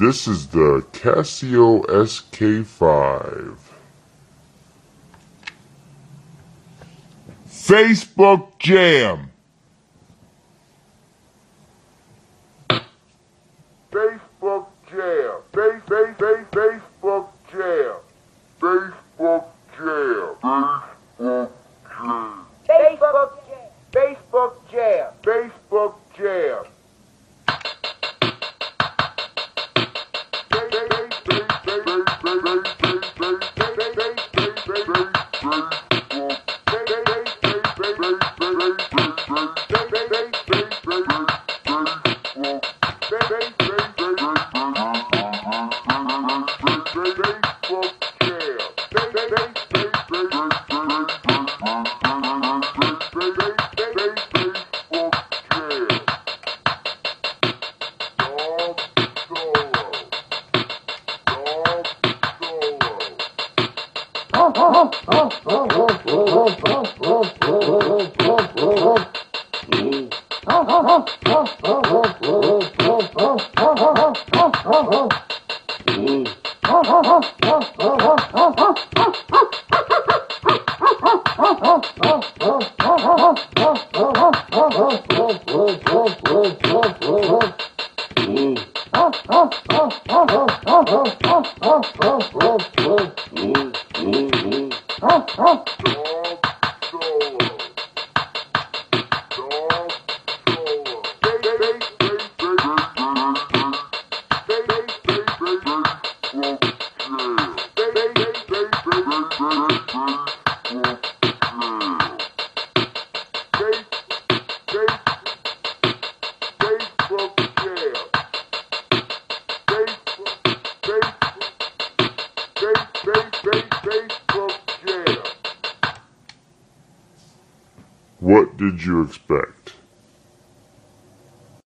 This is the Casio SK5. Facebook Jam. Facebook Jam. Facebook Jam. Facebook Jam. Facebook Jam. Facebook Jam. Facebook Jam. What did you expect?